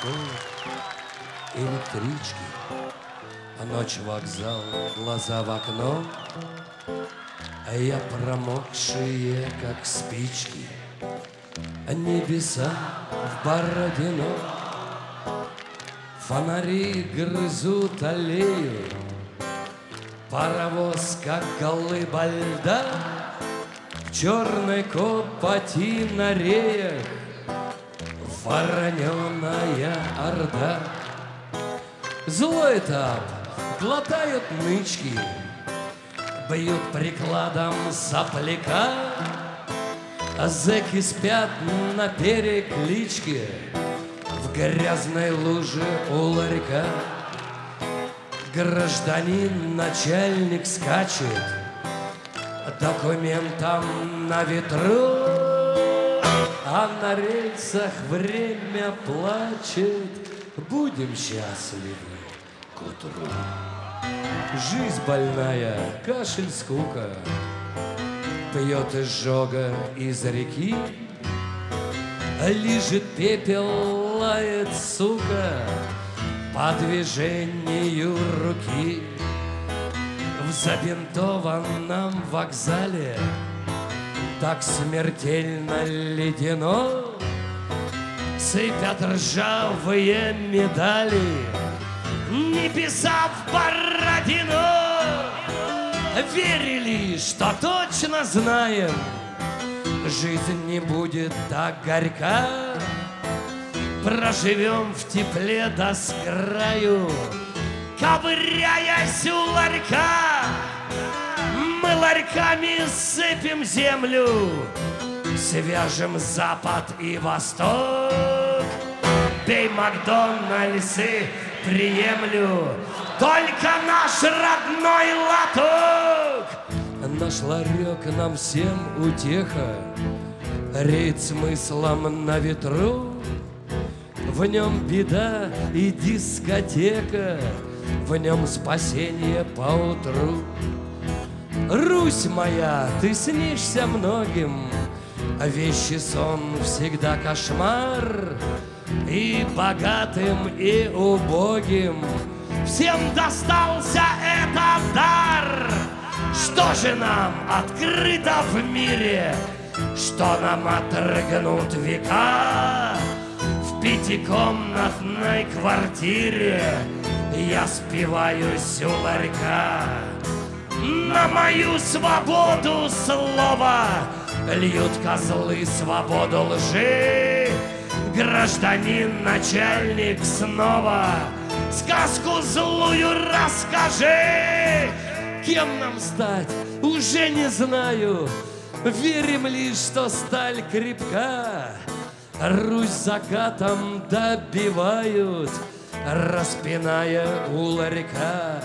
школы, электрички, а ночь вокзал, глаза в окно, а я промокшие, как спички, а небеса в Бородино. Фонари грызут аллею, паровоз, как глыба льда, в черной копоти на реях вороненая орда. Злой этап, глотают нычки, бьют прикладом сопляка, а зэки спят на перекличке в грязной луже у ларька. Гражданин начальник скачет документом на ветру, а на рельсах время плачет. Будем счастливы к утру. Жизнь больная, кашель, скука, пьет изжога из реки, лижет пепел, лает сука по движению руки. В забинтованном вокзале так смертельно ледяно, сыпят ржавые медали небеса в Бородино. Верили, что точно знаем, жизнь не будет так горька, проживем в тепле до скраю, ковыряясь у ларька. Мы ларьками сыпем землю, свяжем запад и восток. Бей Макдональдсы, приемлю только наш родной лоток. Наш ларек нам всем утеха, реет смыслом на ветру. В нем беда и дискотека, в нем спасение поутру. Русь моя, ты снишься многим, а вещий сон всегда кошмар. И богатым, и убогим всем достался этот дар. Что же нам открыто в мире, что нам отрыгнут века? В пятикомнатной квартире я спиваюсь у ларька. На мою свободу слова льют козлы свободу лжи. Гражданин начальник снова сказку злую расскажи. Кем нам стать, уже не знаю, верим лишь, что сталь крепка. Русь закатом добивают, распиная у ларька.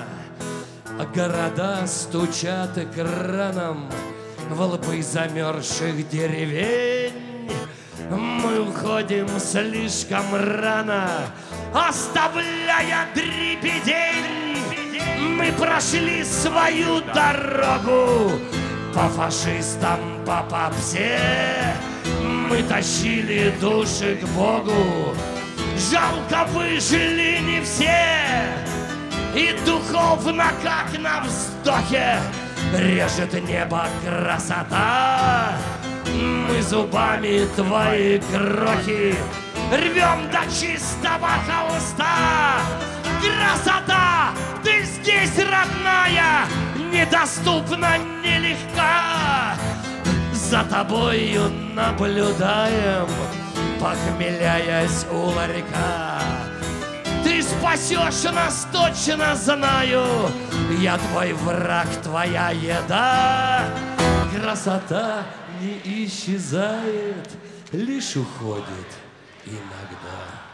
Города стучат экраном в лбы замерзших деревень. Мы уходим слишком рано, оставляя дребедень. Мы прошли свою дорогу по фашистам, по попсе. Мы тащили души к Богу, жалко выжили не все. И духовно, как на вздохе, режет небо красота. Мы зубами твои крохи рвем до чистого холста. Красота, ты здесь, родная, недоступна, нелегка. За тобою наблюдаем, похмеляясь у ларька. Ты спасешь нас, точно знаю, я твой враг, твоя еда. Красота не исчезает, лишь уходит иногда.